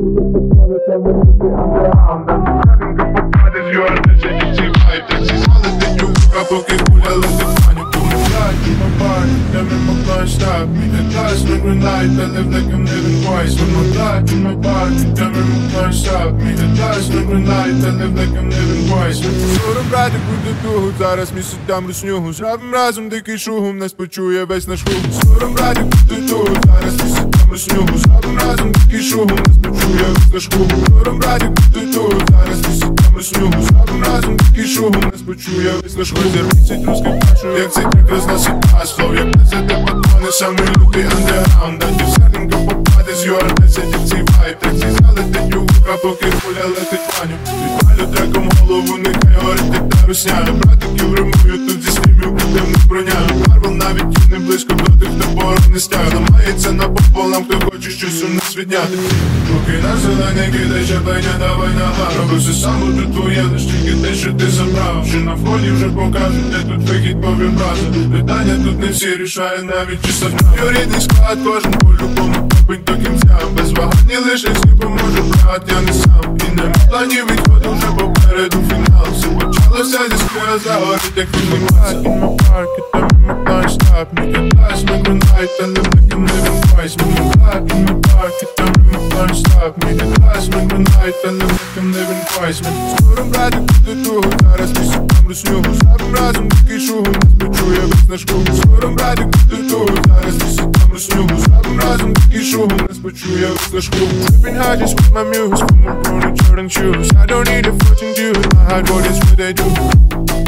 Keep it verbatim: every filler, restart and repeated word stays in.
Поки гуляли диханню, помиляй, my body, never my blood stop me. The lights make me night, I live like I'm living twice. With my life in my body, never my blood stop me. The lights make me night, I live like I'm living twice. Сором брати буде дугу, зараз ми сидам руснюгу. Зробим разом дикий шугум, нас почує весь наш клуб. Сором брати буде дугу, зараз ми сидам руснюгу. Зробим разом дикий шугум, нас почує весь наш клуб. Сором брати буде дугу, зараз ми сидам руснюгу. Зробим разом дикий шугум, нас почує весь наш клуб. Зірвіть русський пашу, як цей трек розносить пасло. Як п'ятдесят патрони, самий лютий андеграунд. Даті всерединка попаде з ю ар десять, як цей вайб. Так цей залетить у вуха, поки куля летить паню. Відпалю треком голову, нехай горить та русня. Братиків римую, тут зі стрімів будем не броня. Марвел навіть і не близько до тих, хто пору не стяг. Ламається напополам, хто хоче щось у нас відняти. Поки на зелене кидай щеплення, давай нагар. Роби все сам, буде твоє, лиш тільки те, що ти забрав. Що на вході вже покажуть, де тут вихід по вібразу. Питання тут не всі рішає, навіть чисто знав. Рідний склад, кожен по-любому топить до кінця. Без вагань лише всі поможе, брат, я не сам. І нема планів відходу, вже попереду фінал. Все почалося зі скрия, загорить, як фільмація. In my park, it tell me my don't stop me. Get lost, make me night, I live like I'm living twice. Me my life in my park, it tell me my don't stop me. Get lost, make me night, I live like I'm living twice. Скоро брати буде туго, зараз ми сидам руснюгу. Зробим разом дикий шугум, нас почує весь наш клуб. Скоро брати буде туго, зараз ми сидам руснюгу. Зробим разом дикий шугум, нас почує весь наш клуб. Tripping high just with my muse, come on, bro, Jordan shoes. I don't need a fortune, dude, my hard boy is what they do.